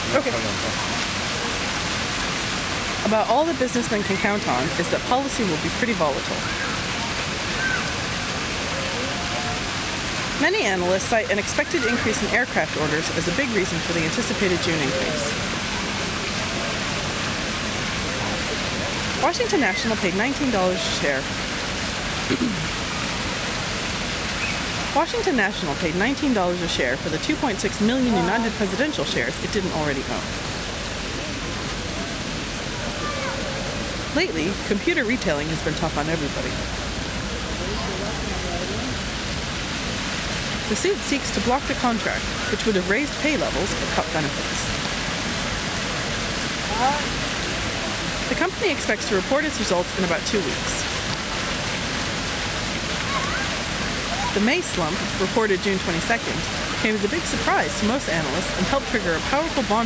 Okay. About all the businessmen can count on is that policy will be pretty volatile. Many analysts cite an expected increase in aircraft orders as a big reason for the anticipated June increase. Washington National paid $19 a share. Washington National paid $19 a share for the 2.6 million United presidential shares it didn't already own. Lately, computer retailing has been tough on everybody. The suit seeks to block the contract, which would have raised pay levels but cut benefits. The company expects to report its results in about 2 weeks. The May slump, reported June 22nd, came as a big surprise to most analysts and helped trigger a powerful bond